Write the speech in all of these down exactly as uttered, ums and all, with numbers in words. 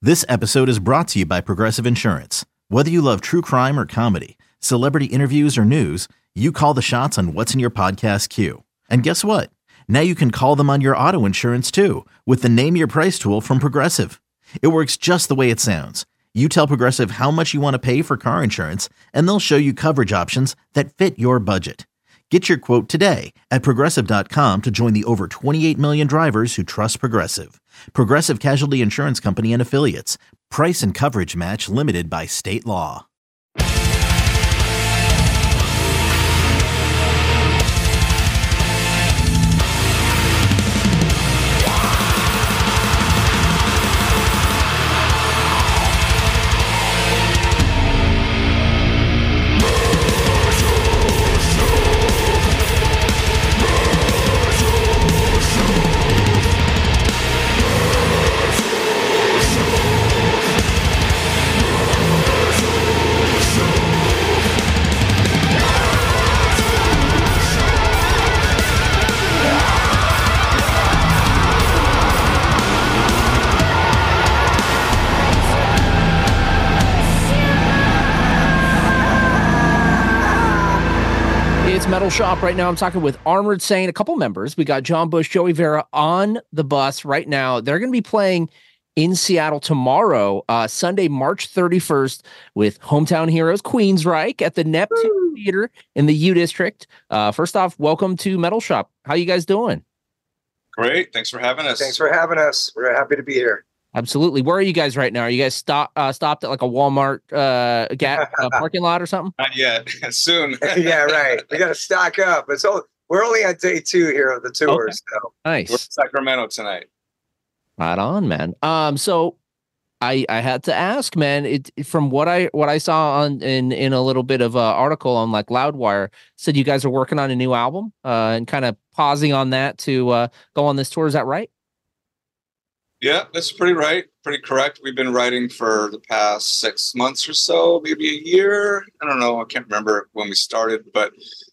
This episode is brought to you by Progressive Insurance. Whether you love true crime or comedy, celebrity interviews or news, you call the shots on what's in your podcast queue. And guess what? Now you can call them on your auto insurance too with the Name Your Price tool from Progressive. It works just the way it sounds. You tell Progressive how much you want to pay for car insurance, and they'll show you coverage options that fit your budget. Get your quote today at progressive dot com to join the over twenty-eight million drivers who trust Progressive. Progressive Casualty Insurance Company and Affiliates. Price and coverage match limited by state law. Metal Shop right now. I'm talking with Armored Saint, a couple members. We got John Bush, Joey Vera on the bus right now. They're going to be playing in Seattle tomorrow, uh, Sunday, March thirty-first, with Hometown Heroes Queensryche at the Neptune Woo! Theater in the U District. Uh, first off, welcome to Metal Shop. How you guys doing? Great. Thanks for having us. Thanks for having us. We're happy to be here. Absolutely. Where are you guys right now? Are you guys stop uh, stopped at like a Walmart uh, ga- uh, parking lot or something? Not yet. Soon. Yeah, right. We got to stock up. It's all, we're only on day two here of the tour. Okay. So. Nice. We're in Sacramento tonight. Right on, man. Um, so I I had to ask, man. It from what I what I saw on in in a little bit of an article on like Loudwire said you guys are working on a new album uh, and kind of pausing on that to uh, go on this tour. Is that right? Yeah, that's pretty right. Pretty correct. We've been writing for the past six months or so, maybe a year. I don't know. I can't remember when we started, but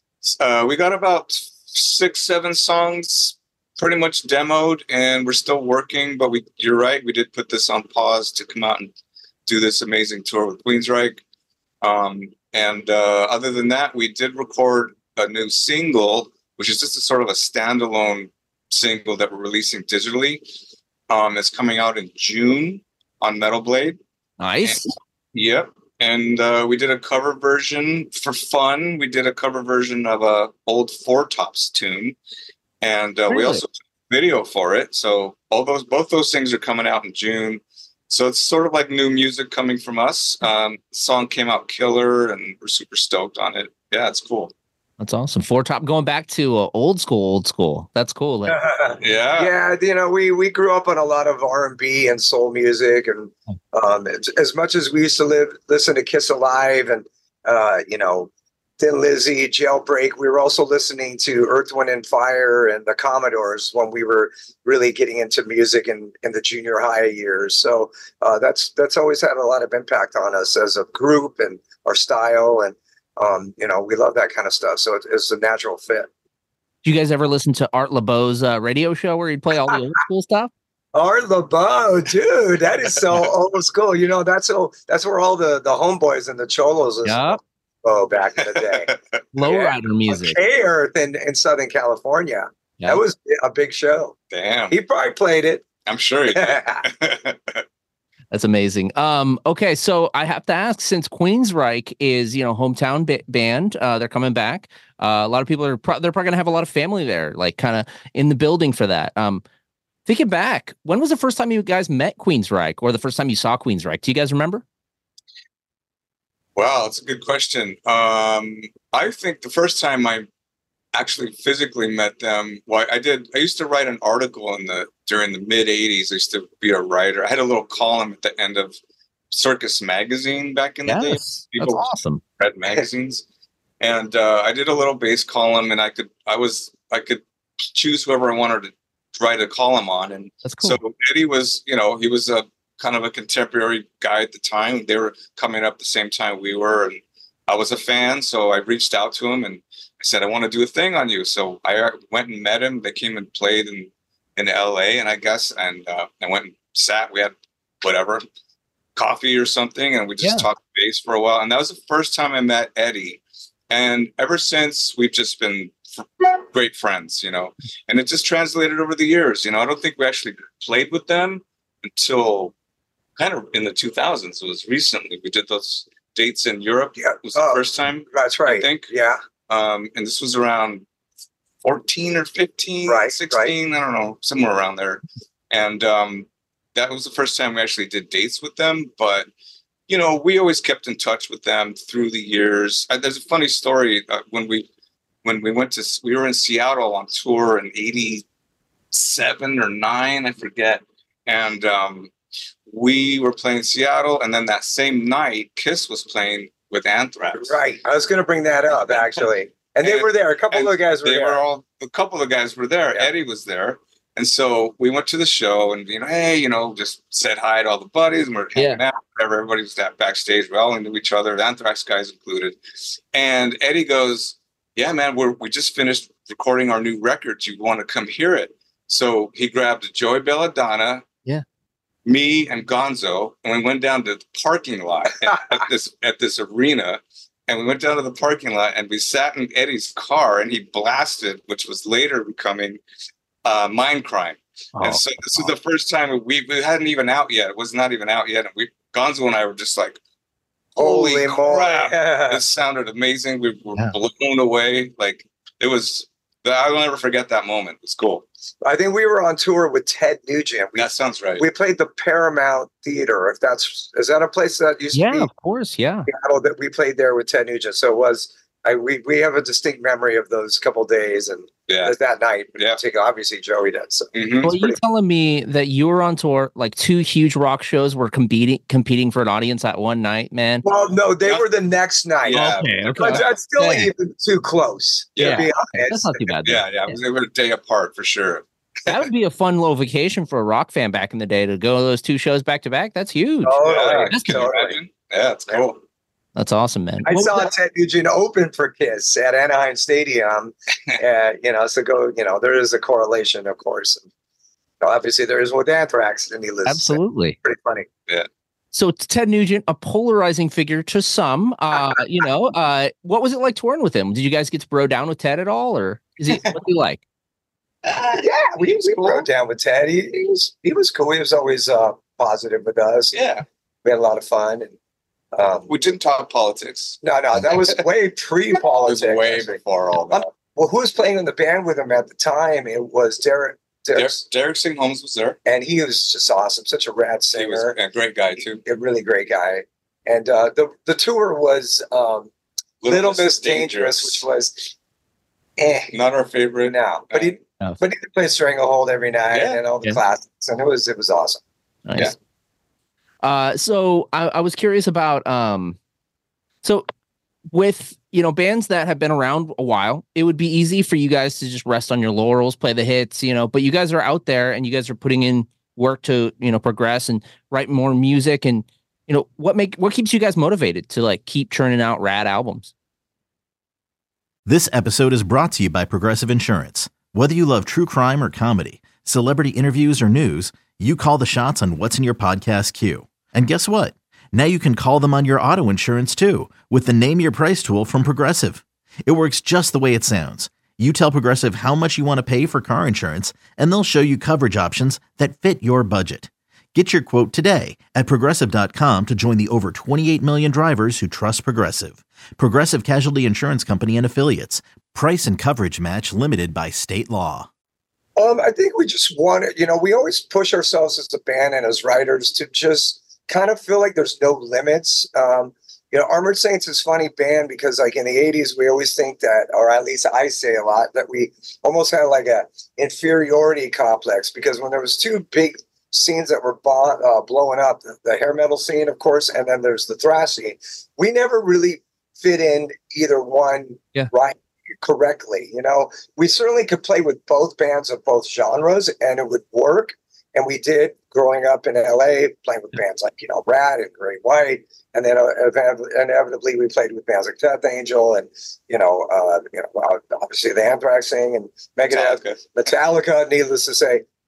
uh, we got about six, seven songs pretty much demoed, and we're still working. But we, you're right. We did put this on pause to come out and do this amazing tour with Queensryche. Um, and uh, other than that, we did record a new single, which is just a sort of a standalone single that we're releasing digitally. Um, it's coming out in June on Metal Blade. Nice. And, yep. And uh, we did a cover version for fun. We did a cover version of a old Four Tops tune, and uh, really? we also did a video for it. So all those, both those things are coming out in June. So it's sort of like new music coming from us. Um, the song came out killer, and we're super stoked on it. Yeah, it's cool. That's awesome. Four Top going back to uh, old school, old school. That's cool. Like, yeah. Yeah. You know, we, we grew up on a lot of R and B and soul music. And um, as, as much as we used to live, listen to Kiss Alive and, uh, you know, Thin Lizzy, Jailbreak, we were also listening to Earth, Wind and Fire and the Commodores when we were really getting into music in, in the junior high years. So uh, that's, that's always had a lot of impact on us as a group and our style. And, Um, you know, we love that kind of stuff. So it's, it's a natural fit. Do you guys ever listen to Art Laboe's uh, radio show where he'd play all the old school stuff? Art Laboe, dude, that is so old school. You know, that's so that's where all the, the homeboys and the cholos listened yep. to oh back in the day. Lowrider yeah. music. K-Earth in, in Southern California. Yep. That was a big show. Damn. He probably played it. I'm sure he did. That's amazing. Um, okay, so I have to ask, since Queensryche is, you know, hometown ba- band, uh, they're coming back. Uh, a lot of people are pro- they're probably gonna have a lot of family there, like kind of in the building for that. Um, thinking back, when was the first time you guys met Queensryche, or the first time you saw Queensryche? Do you guys remember? Wow, that's a good question. Um, I think the first time I actually physically met them, well, I did. I used to write an article in the during the mid eighties. I used to be a writer. I had a little column at the end of Circus Magazine back in yes, the day. People that's awesome. Read magazines, and uh, I did a little bass column, and I could, I was, I could choose whoever I wanted to write a column on, and that's cool. So Eddie was, you know, he was a kind of a contemporary guy at the time. They were coming up the same time we were, and I was a fan, so I reached out to him and I said, I want to do a thing on you. So I went and met him. They came and played in, in L A, and I guess, and uh, I went and sat. We had whatever, coffee or something. And we just Yeah. talked bass for a while. And that was the first time I met Eddie. And ever since, we've just been f- great friends, you know, and it just translated over the years. You know, I don't think we actually played with them until kind of in the two thousands. It was recently. We did those dates in Europe. Yeah. It was the Oh, first time, That's right. I think. Yeah. Um, and this was around fourteen or fifteen, Right, sixteen, I don't know, somewhere around there. And um, that was the first time we actually did dates with them. But, you know, we always kept in touch with them through the years. Uh, there's a funny story. Uh, when we when we went to, we were in Seattle on tour in eighty-seven or nine, I forget. And um, we were playing Seattle. And then that same night, Kiss was playing with Anthrax. Right. I was going to bring that up, actually. And they And- were there. A couple and of guys were They there. were all, a couple of guys were there. Yeah. Eddie was there. And so we went to the show and, you know, hey, you know, just said hi to all the buddies and we're hanging out. Whatever. Everybody was that backstage. We all knew each other, the Anthrax guys included. And Eddie goes, yeah, man, we're, we just finished recording our new record. Do you want to come hear it? So he grabbed Joey Belladonna, Yeah. me and Gonzo, and we went down to the parking lot at, at this at this arena. And we went down to the parking lot and we sat in Eddie's car and he blasted, which was later becoming uh, Mind Crime. Oh, and so this is the first time we, we hadn't even out yet. It was not even out yet. And we, Gonzo and I were just like, holy, Holy crap. moly. This sounded amazing. We were Yeah. blown away. Like it was, I'll never forget that moment. It was cool. I think we were on tour with Ted Nugent. We, That sounds right. we played the Paramount Theater. If that's, is that a place that used to yeah, be? of course. Yeah. Seattle that we played there with Ted Nugent. So it was, I, we, we have a distinct memory of those couple days and yeah. that night. in Yeah. particular. Obviously, Joey did. So Mhm. Well, you pretty- telling me that you were on tour, like two huge rock shows were competing competing for an audience that one night, man? well, no, they Yeah. were the next night. Yeah. Okay, okay. But that's still Yeah. even too close. Yeah. To be That's honest. not too bad. then. Yeah, yeah. It was, they were a day apart for sure. That would be a fun little vacation for a rock fan back in the day to go to those two shows back to back. That's huge. Totally, Yeah, That's can you totally. imagine? Yeah, it's cool. That's awesome, man. I What was saw that- Ted Nugent open for Kiss at Anaheim Stadium. uh, you know, so go, you know, there is a correlation, of course. And, you know, obviously, there is with Anthrax, and he lives. Absolutely. Pretty funny. So Ted Nugent, a polarizing figure to some. Uh, you know, uh, what was it like touring with him? Did you guys get to bro down with Ted at all, or is he what's he like? Uh, yeah, we, we rode down with Ted. He, he was he was cool. He was always uh, positive with us. Yeah. We had a lot of fun. And um, We didn't talk politics. no, no, that was way It pre-politics. was way before all that. Well, who was playing in the band with him at the time? It was Derek. Derek, Derek, Derek Sing Holmes was there. and he was just awesome. Such a rad He was singer. a great guy too. A really great guy. And uh, the the tour was um, Little Miss Dangerous, which was eh, not our favorite. no, but he Oh. but he could play Stranglehold every night Yeah. and all the Yeah. classics, and it was it was awesome. Nice. Uh, so I, I was curious about um, so with you know bands that have been around a while, it would be easy for you guys to just rest on your laurels, play the hits, you know. But you guys are out there and you guys are putting in work to you know progress and write more music, and you know what make what keeps you guys motivated to like keep churning out rad albums. This episode is brought to you by Progressive Insurance. Whether you love true crime or comedy, celebrity interviews or news, you call the shots on what's in your podcast queue. And guess what? Now you can call them on your auto insurance too with the Name Your Price tool from Progressive. It works just the way it sounds. You tell Progressive how much you want to pay for car insurance, and they'll show you coverage options that fit your budget. Get your quote today at progressive dot com to join the over twenty-eight million drivers who trust Progressive. Progressive Casualty Insurance Company and Affiliates. Price and coverage match limited by state law. Um, I think we just want to, you know, we always push ourselves as a band and as writers to just kind of feel like there's no limits. Um, you know, Armored Saints is a funny band because like in the eighties, we always think that, or at least I say a lot, that we almost had like a inferiority complex because when there was two big scenes that were bo- uh, blowing up, the, the hair metal scene, of course, and then there's the thrash scene, we never really fit in either one Yeah. right correctly. You know, we certainly could play with both bands of both genres and it would work. And we did growing up in L A, playing with bands like, you know, Rat and Great White. And then uh, inevitably we played with bands like Death Angel and, you know, uh, you know, obviously the Anthrax thing and Megadeth, Metallica. Metallica, needless to say.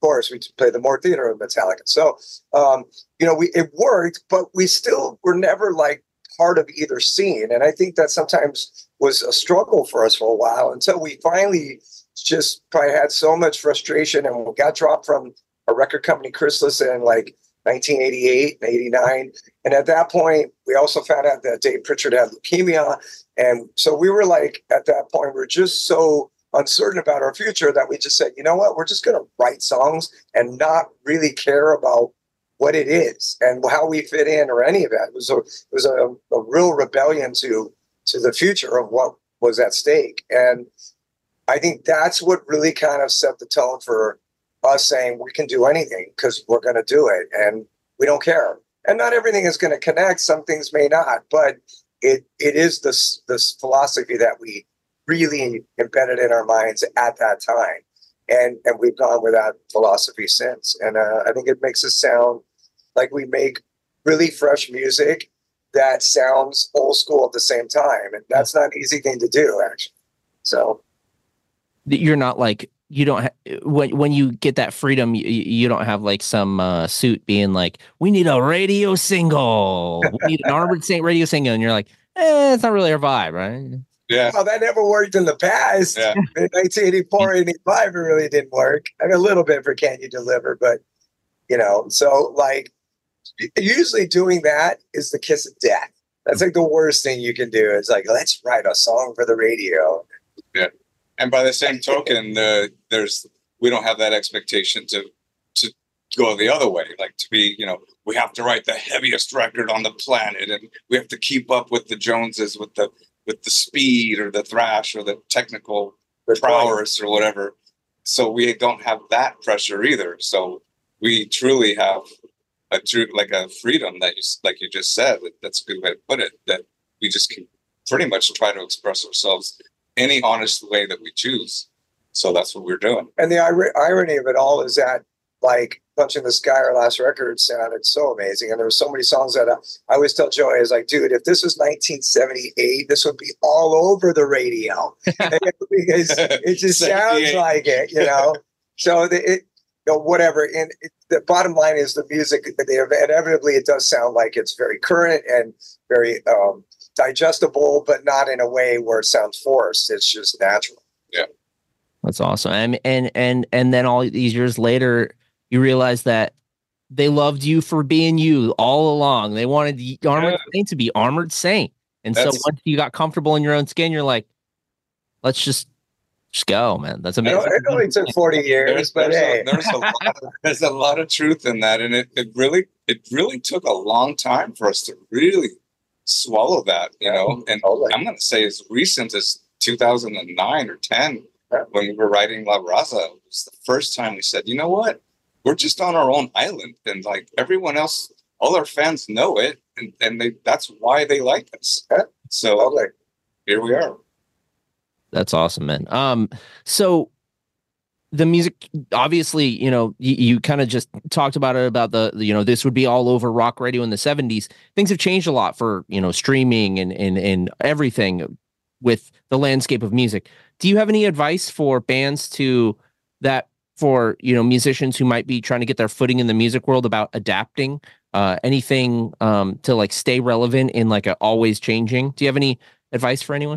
course, we played the More Theater of Metallica. So, um, you know, we it worked, but we still were never like part of either scene. And I think that sometimes was a struggle for us for a while until we finally just probably had so much frustration and we got dropped from a record company, Chrysalis, in like nineteen eighty-eight and eighty-nine. And at that point, we also found out that Dave Pritchard had leukemia. And so we were like, at that point, we we're just so uncertain about our future that we just said, you know what, we're just going to write songs and not really care about what it is and how we fit in or any of that. It was a, it was a, a real rebellion to, to the future of what was at stake. And I think that's what really kind of set the tone for us saying we can do anything because we're going to do it and we don't care. And not everything is going to connect. Some things may not, but it it is this this philosophy that we really embedded in our minds at that time. And and we've gone with that philosophy since. And uh, I think it makes us sound like we make really fresh music that sounds old school at the same time. And that's not an easy thing to do, actually. So you're not like, you don't ha- when when you get that freedom, you, you don't have like some uh, suit being like, we need a radio single, we need an Armored Saint radio single, and you're like, eh, it's not really our vibe, right? Yeah. Well, that never worked in the past. Yeah. In nineteen eighty-four, eighty-five, it really didn't work. I mean, a little bit for Can You Deliver, but you know, so like usually doing that is the kiss of death. That's like the worst thing you can do. It's like, let's write a song for the radio. Yeah. And by the same token, uh, there's we don't have that expectation to to go the other way, like to be, you know, we have to write the heaviest record on the planet, and we have to keep up with the Joneses with the with the speed or the thrash or the technical prowess or whatever. So we don't have that pressure either. So we truly have a true like a freedom that you like you just said. That's a good way to put it. That we just can pretty much try to express ourselves any honest way that we choose. So that's what we're doing. And the ir- irony of it all is that, like, Punch in the Sky, our last record, sounded so amazing. And there were so many songs that uh, I always tell Joey, I was like, dude, if this was nineteen seventy-eight, this would be all over the radio. Because it just sounds like it, you know? So the, it, you know, whatever. And it, the bottom line is the music, they, inevitably, it does sound like it's very current and very um, digestible, but not in a way where it sounds forced. It's just natural. Yeah. That's awesome. And and and and then all these years later, you realize that they loved you for being you all along. They wanted the Armored Yeah. Saint to be Armored Saint. And That's- so once you got comfortable in your own skin, you're like, let's just just go, man. That's You know, amazing. it only took forty years, There's, but there's, hey. a, there's, a lot of, there's a lot of truth in that. And it, it really it really took a long time for us to really swallow that, you know. And Totally. I'm going to say as recent as two thousand nine or ten, Yeah. when we were writing La Raza, it was the first time we said, you know what? We're just on our own island. And like everyone else, all our fans know it. And, and they that's why they like us. Yeah. So Totally. here we are. That's awesome, man. Um, so the music, obviously, you know, you, you kind of just talked about it about the, you know, this would be all over rock radio in the seventies. Things have changed a lot for, you know, streaming and and and everything with the landscape of music. Do you have any advice for bands to that for, you know, musicians who might be trying to get their footing in the music world about adapting uh, anything um, to like stay relevant in like a always changing? Do you have any advice for anyone?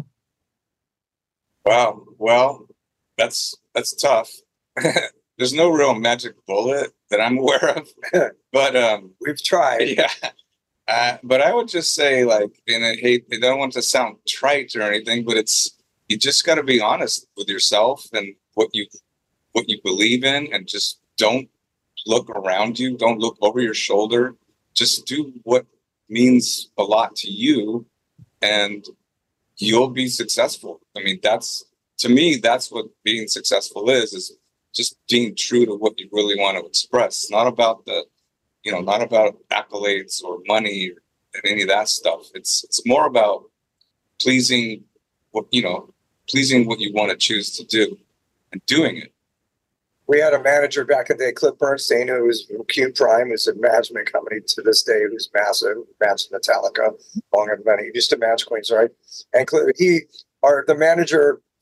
Wow. Well, that's that's tough. There's no real magic bullet that I'm aware of, but um, We've tried. yeah. Uh, but I would just say, like, and I hate, I don't want to sound trite or anything, but it's you just got to be honest with yourself and what you what you believe in, and just don't look around you, don't look over your shoulder. Just do what means a lot to you, and you'll be successful. I mean, that's to me, that's what being successful is, is just being true to what you really want to express. It's not about the, you know, not about accolades or money or any of that stuff. It's it's more about pleasing what, you know, pleasing what you want to choose to do and doing it. We had a manager back in the day, Cliff Bernstein, who was from Q Prime, who's a management company to this day, who's massive, managed Metallica, long and many. He used to manage Queens, right? And Cliff, he, our the manager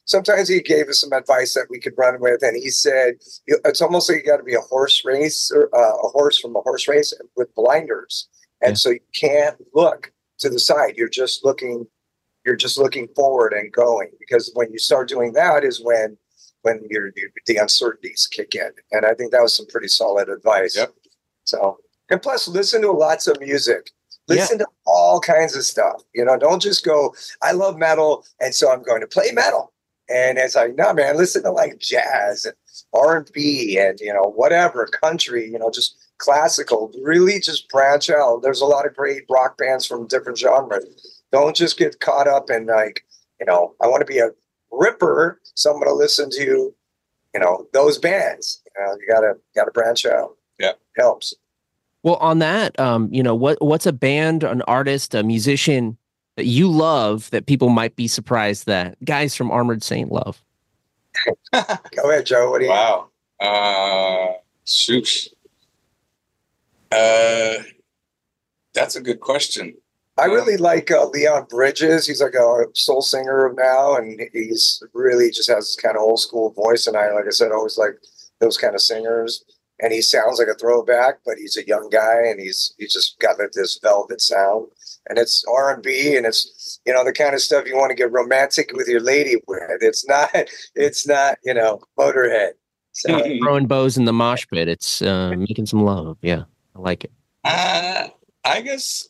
sometimes he gave us some advice that we could run with. And he said, it's almost like you got to be a horse race, or uh, a horse from a horse race with blinders. And yeah. so you can't look to the side. You're just looking, you're just looking forward and going, because when you start doing that is when, when you're, you, the uncertainties kick in. And I think that was some pretty solid advice. Yep. So, and plus listen to lots of music. Listen yeah. to all kinds of stuff. You know, don't just go, I love metal, and so I'm going to play metal. And it's like, no, man, listen to like jazz and R and B and, you know, whatever, country, you know, just classical. Really just branch out. There's a lot of great rock bands from different genres. Don't just get caught up in like, you know, I want to be a ripper, so I'm going to listen to, you know, those bands. You know, you gotta gotta branch out. Yeah, helps. Well, on that, um, you know, what what's a band, an artist, a musician that you love that people might be surprised that guys from Armored Saint love? Go ahead, Joe. What do you? Wow. Uh, shoot. Uh, that's a good question. I really like uh, Leon Bridges. He's like a soul singer now, and he's really just has this kind of old school voice. And I, like I said, always like those kind of singers. And he sounds like a throwback, but he's a young guy, and he's he's just got like this velvet sound. And it's R and B, and it's, you know, the kind of stuff you want to get romantic with your lady with. It's not, it's not, you know, Motorhead. So, throwing bows in the mosh pit. It's uh, making some love. Yeah, I like it. Uh, I guess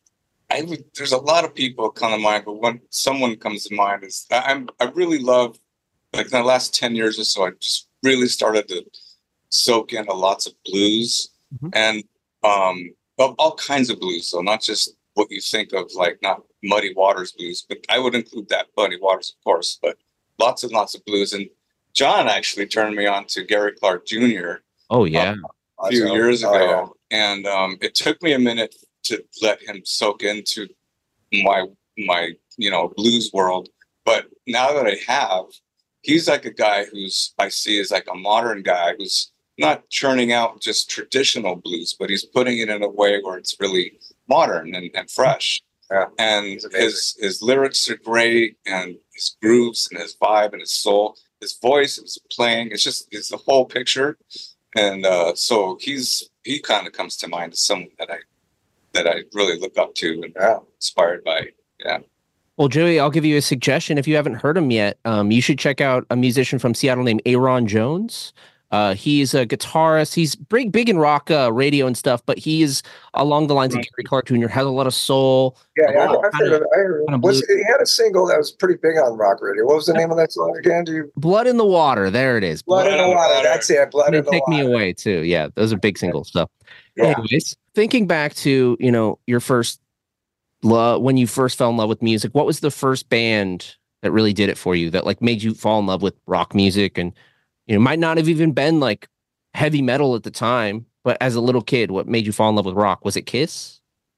I would. There's a lot of people come to mind, but when someone comes to mind is I'm. I really love, like in the last ten years or so, I just really started to soak into lots of blues mm-hmm. and um, of all kinds of blues. So not just what you think of, like not Muddy Waters blues, but I would include that Muddy Waters, of course, but lots and lots of blues. And John actually turned me on to Gary Clark Junior Oh yeah, um, a few awesome. years ago, oh, yeah. and um, it took me a minute to let him soak into my my you know blues world. But now that I have, he's like a guy who's I see as like a modern guy who's not churning out just traditional blues, but he's putting it in a way where it's really modern and, and fresh. Yeah, and his his lyrics are great, and his grooves and his vibe and his soul, his voice, his playing, it's just it's the whole picture. And uh, so he's he kind of comes to mind as someone that I that I really look up to and yeah. inspired by. Yeah. Well, Joey, I'll give you a suggestion. If you haven't heard him yet, um, you should check out a musician from Seattle named Aaron Jones. Uh, he's a guitarist. He's big, big in rock uh, radio and stuff, but he is along the lines right. of Gary Clark Junior Has a lot of soul. Yeah, yeah I've, I've heard of, I heard of was, he had a single that was pretty big on rock radio. What was the name of that song again? Do you? Blood in the Water. There it is. Blood, Blood in the Water. water. That's it. Blood in the Take Water. Me Away too. Yeah, those are big singles. So, yeah. anyways, thinking back to you know your first love when you first fell in love with music, what was the first band that really did it for you? That like made you fall in love with rock music, and you know might not have even been like heavy metal at the time, but as a little kid, what made you fall in love with rock? Was it Kiss?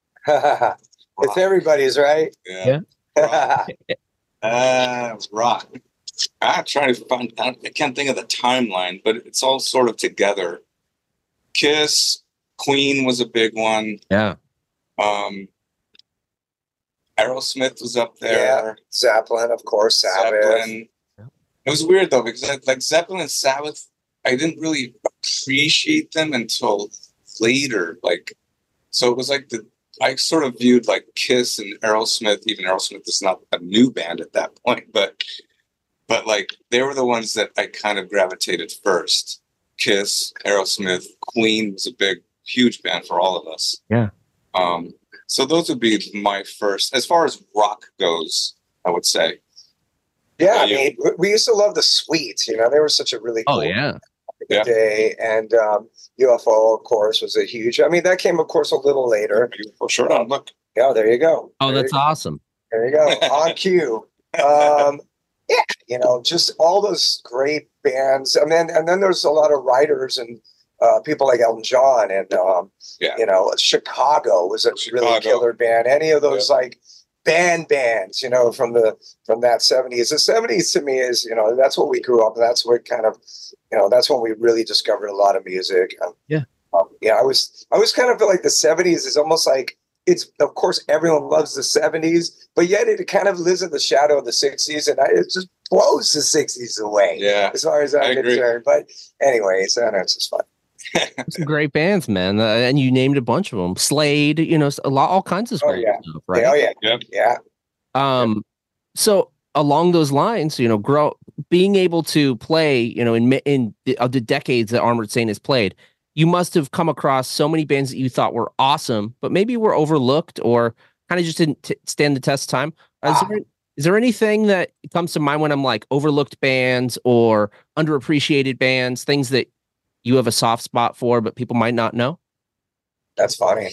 It's everybody's, right? Yeah. yeah. uh, it was rock. I'm trying to find, I can't think of the timeline, but it's all sort of together. Kiss, Queen was a big one. Yeah. Um, Aerosmith was up there. Yeah. Zeppelin, of course, Sabbath. Zeppelin. It was weird though, because like Zeppelin and Sabbath, I didn't really appreciate them until later. Like, so it was like the, I sort of viewed like Kiss and Aerosmith, even Aerosmith is not a new band at that point, but, but like they were the ones that I kind of gravitated first. Kiss, Aerosmith, Queen was a big, huge band for all of us. Yeah. Um, so those would be my first, as far as rock goes, I would say. Yeah, I mean, we used to love the Sweets. You know, they were such a really cool oh yeah. Yeah. day, and um, U F O, of course, was a huge. I mean, that came, of course, a little later. For sure. Oh, look. Yeah, there you go. Oh, there that's you awesome. There you go. On cue. Um, yeah, you know, just all those great bands. I mean, and then there's a lot of writers and uh, people like Elton John, and um, yeah. you know, Chicago was a Chicago. really killer band. Any of those yeah. like. Band bands, you know, from the from that seventies. The seventies to me is, you know, that's what we grew up. That's what kind of, you know, that's when we really discovered a lot of music. Um, yeah, um, yeah. I was, I was kind of feel like the seventies is almost like it's. Of course, everyone loves the seventies, but yet it kind of lives in the shadow of the sixties, and I, it's just close to sixties away. Yeah, as far as I'm concerned. But anyways, I know it's just fun. Some great bands, man, uh, and you named a bunch of them. Slade, you know, a lot, all kinds of Oh great yeah, stuff, right? Yeah, oh yeah, Yep. yeah. Um, so along those lines, you know, grow being able to play, you know, in in the, of the decades that Armored Saint has played, you must have come across so many bands that you thought were awesome, but maybe were overlooked or kind of just didn't t- stand the test of time. Is, Ah. there, is there anything that comes to mind when I'm like overlooked bands or underappreciated bands, things that you have a soft spot for, but people might not know? That's funny.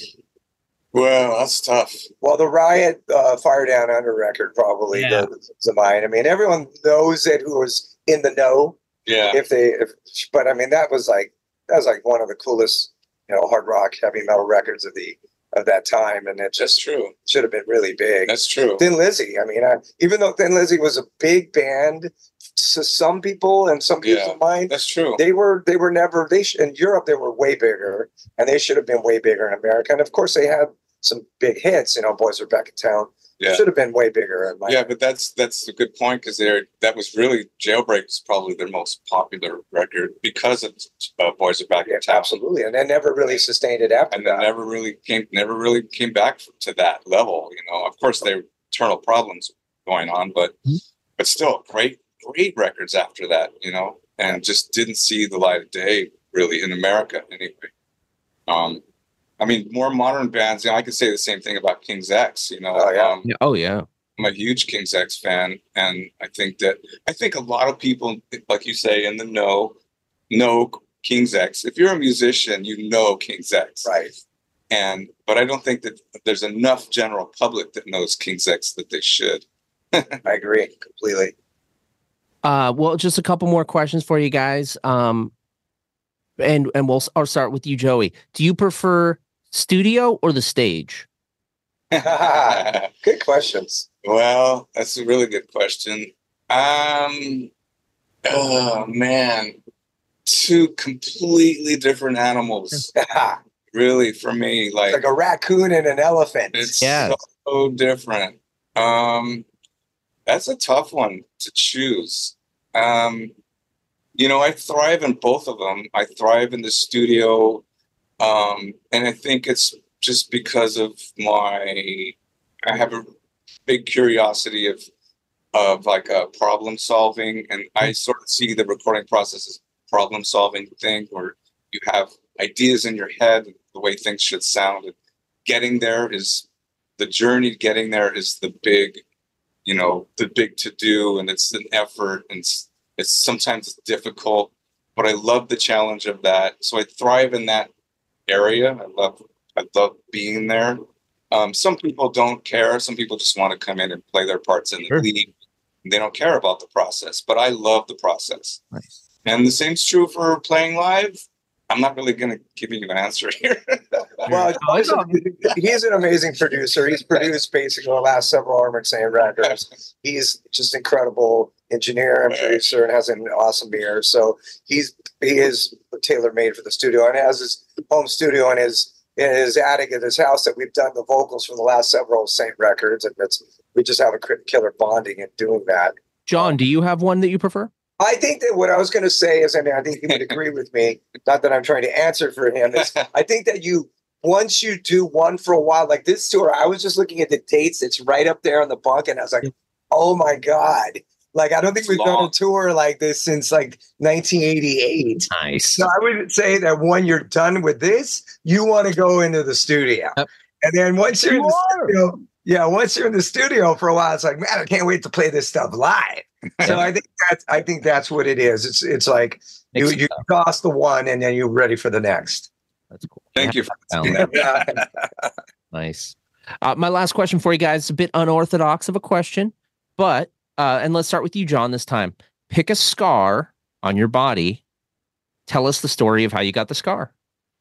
Well, that's tough. Well, the Riot uh, Fire Down Under record probably Yeah. goes to mind. I mean, everyone knows it who was in the know. Yeah. If they, if, but I mean, that was like that was like one of the coolest, you know, hard rock, heavy metal records of the of that time, and it That's just true. should have been really big. That's true. Thin Lizzy. I mean, I, even though Thin Lizzy was a big band to some people and some people's Yeah. mind, That's true. they were they were never they sh- in Europe they were way bigger, and they should have been way bigger in America. And of course, they had some big hits. You know, Boys Are Back in Town. Yeah. Should have been way bigger. In my Yeah, but that's that's a good point because they're that was really Jailbreak was probably their most popular record because of uh, Boys Are Back Yeah, in Town. absolutely, and they never really sustained it after And they that. never really came never really came back to that level. You know, of course there were internal problems going on, but Mhm. but still great great records after that. You know, and just didn't see the light of day really in America anyway. Um, I mean, more modern bands. You know, I could say the same thing about King's X. You know, Oh, yeah. um, Yeah. Oh yeah. I'm a huge King's X fan, and I think that I think a lot of people, like you say, in the know, know King's X. If you're a musician, you know King's X, Right. and but I don't think that there's enough general public that knows King's X that they should. I agree completely. Uh, well, just a couple more questions for you guys. Um, and and we'll I'll start with you, Joey. Do you prefer studio or the stage? Good questions. Well, that's a really good question. Um, oh man, two completely different animals. Really, for me, like, Like a raccoon and an elephant. it's Yes. so different. Um, that's a tough one to choose. Um, you know, I thrive in both of them. I thrive in the studio, um, and I think it's just because of my. I have a big curiosity of of like a problem solving, and I sort of see the recording process as a problem solving thing where you have ideas in your head, the way things should sound, and getting there is the journey. Getting there is the big, you know, the big to do, and it's an effort, and it's, it's sometimes it's difficult, but I love the challenge of that. So I thrive in that area. I love, I love being there. Um, some people don't care. Some people just want to come in and play their parts in the Sure. league. They don't care about the process, but I love the process. Nice. And the same's true for playing live. I'm not really going to give you an answer here. Well, Oh, he's, a- he's an amazing producer. He's produced basically the last several Armored Saint records. He's just incredible engineer and producer and has an awesome ear. So he's he is tailor made for the studio and has his home studio in his in his attic at his house that we've done the vocals for the last several Saint records, and it's we just have a cr- killer bonding in doing that. John, do you have one that you prefer? I think that what I was going to say is, I mean, I think he would agree with me. Not that I'm trying to answer for him. Is I think that you, once you do one for a while, like this tour, I was just looking at the dates. It's right up there on the bunk, and I was like, oh my God. Like, I don't think It's we've done long. a tour like this since like nineteen eighty-eight. Nice. So I would say that when you're done with this, you want to go into the studio. Yep. And then once you're in You the are. studio, yeah, once you're in the studio for a while, it's like, man, I can't wait to play this stuff live. So I think that's I think that's what it is. It's it's like you Makes you sense. toss the one and then you're ready for the next. That's cool. Thank you for Found that. that. Yeah. Nice. Uh, my last question for you guys is a bit unorthodox of a question, but uh, and let's start with you, John. This time, pick a scar on your body. Tell us the story of how you got the scar.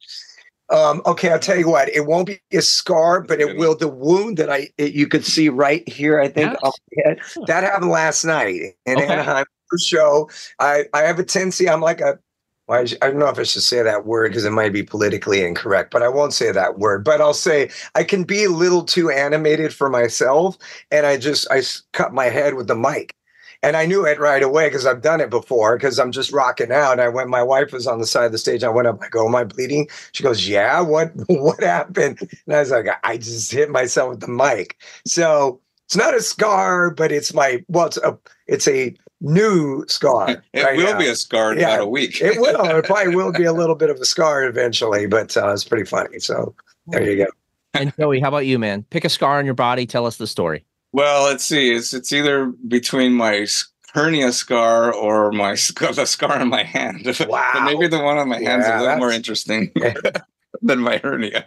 Um, okay, I'll tell you what. It won't be a scar, but it will. The wound that I it, you could see right here, I think, Yes. up my head, that happened last night in Okay. Anaheim for show. I I have a tendency. I'm like a. Well, I sh- I don't know if I should say that word because it might be politically incorrect, but I won't say that word. But I'll say I can be a little too animated for myself, and I just I s- cut my head with the mic. And I knew it right away because I've done it before because I'm just rocking out. And I went, my wife was on the side of the stage. I went up, I go, am I bleeding? She goes, yeah, what, what happened? And I was like, I just hit myself with the mic. So it's not a scar, but it's my, well, it's a, it's a new scar. It right will now. be a scar in Yeah, about a week. It will. It probably will be a little bit of a scar eventually, but uh, it's pretty funny. So there you go. And Joey, how about you, man? Pick a scar on your body. Tell us the story. Well, let's see. It's it's either between my hernia scar or my sc- the scar on my hand. Wow. But maybe the one on my hand is Yeah, a little that's- more interesting than my hernia.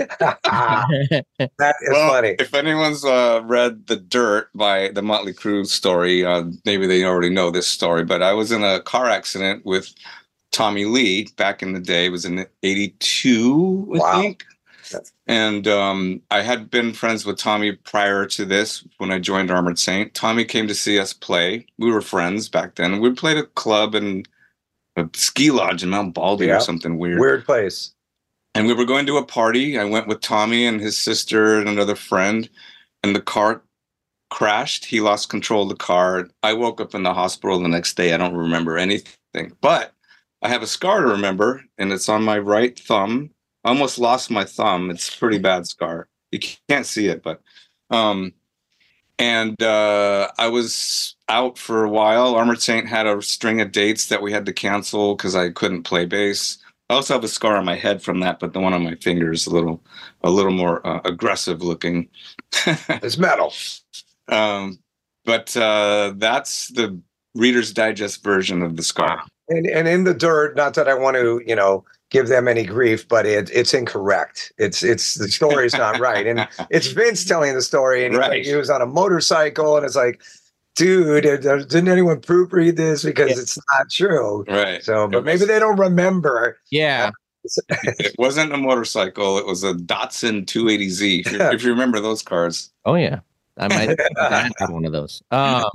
That is Well, funny. if anyone's uh, read The Dirt by the Motley Crue story, uh, maybe they already know this story. But I was in a car accident with Tommy Lee back in the day. It was in eighty-two, I Wow. think. And um, I had been friends with Tommy prior to this when I joined Armored Saint. Tommy came to see us play. We were friends back then. We played a club and a ski lodge in Mount Baldy Yeah. or something weird. Weird place. And we were going to a party. I went with Tommy and his sister and another friend, and the car crashed. He lost control of the car. I woke up in the hospital the next day. I don't remember anything, but I have a scar to remember, and it's on my right thumb. I almost lost my thumb. It's a pretty bad scar. You can't see it, but um, and uh, I was out for a while. Armored Saint had a string of dates that we had to cancel because I couldn't play bass. I also have a scar on my head from that, but the one on my finger is a little, a little more uh, aggressive looking. It's metal. um, but uh, that's the Reader's Digest version of the scar. And and in the dirt, not that I want to, you know, give them any grief, but it, it's incorrect. It's it's the story's not right. And it's Vince telling the story, and he's Right. like, he was on a motorcycle, and it's like, dude, didn't anyone proofread this? Because Yeah. it's not true. Right. So, but It maybe was- they don't remember. Yeah. It wasn't a motorcycle. It was a Datsun two eighty Z. If you, if you remember those cars. Oh yeah. I might I had one of those. Um,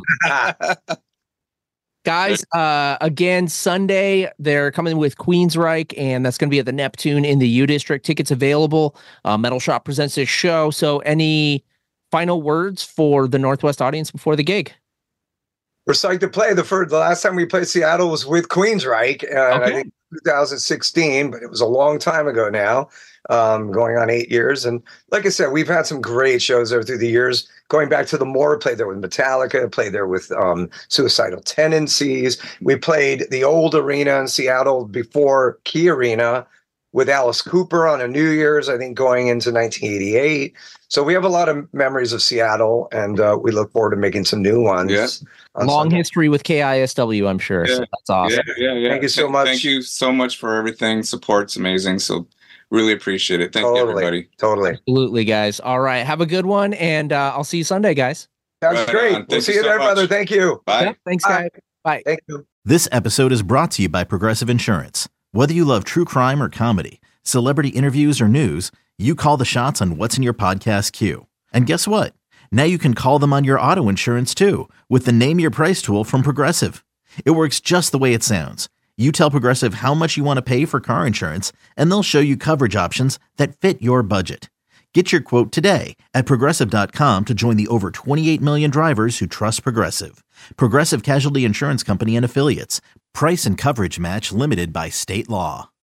guys, uh, again, Sunday, they're coming with Queensryche, and that's going to be at the Neptune in the U District. Tickets available. Uh, Metal Shop presents this show. So any final words for the Northwest audience before the gig? We're psyched to play. The first, the last time we played Seattle was with Queensryche, and Okay. I think two thousand sixteen, but it was a long time ago now, um, going on eight years. And like I said, we've had some great shows there through the years. Going back to the Moore, played there with Metallica, played there with um, Suicidal Tendencies. We played the old arena in Seattle before Key Arena with Alice Cooper on a New Year's, I think going into nineteen eighty-eight. So we have a lot of memories of Seattle, and uh, we look forward to making some new ones. Yeah. on Long Sunday. history with K I S W, I'm sure. Yeah. So that's awesome. Yeah, yeah, yeah. Thank you so Th- much. Thank you so much for everything. Support's amazing. So really appreciate it. Thank you, Totally. everybody. Totally. Absolutely, guys. All right. Have a good one, and uh, I'll see you Sunday, guys. That's Right great. on. We'll Thank see you you so there, much. brother. Thank you. Bye. Yep, thanks, Bye. guys. Bye. Thank you. This episode is brought to you by Progressive Insurance. Whether you love true crime or comedy, celebrity interviews or news, you call the shots on what's in your podcast queue. And guess what? Now you can call them on your auto insurance too with the Name Your Price tool from Progressive. It works just the way it sounds. You tell Progressive how much you want to pay for car insurance, and they'll show you coverage options that fit your budget. Get your quote today at Progressive dot com to join the over twenty-eight million drivers who trust Progressive. Progressive Casualty Insurance Company and Affiliates. Price and coverage match limited by state law.